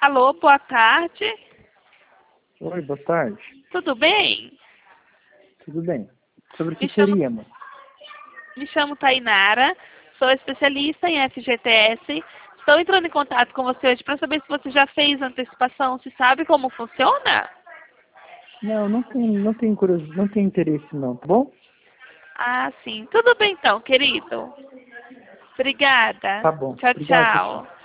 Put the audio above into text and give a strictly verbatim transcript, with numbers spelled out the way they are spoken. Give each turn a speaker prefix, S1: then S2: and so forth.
S1: Alô, boa tarde.
S2: Oi, boa tarde.
S1: Tudo bem?
S2: Tudo bem. Sobre o que
S1: Me chamo,
S2: seria, mano?
S1: me chamo Tainara, sou especialista em F G T S. Estou entrando em contato com você hoje para saber se você já fez antecipação, se sabe como funciona?
S2: Não, não tem, não tem curiosidade, não tem interesse não, tá bom?
S1: Ah, sim. Tudo bem então, querido. Obrigada.
S2: Tá bom.
S1: Tchau,
S2: Obrigado, tchau,
S1: tchau.
S2: tchau.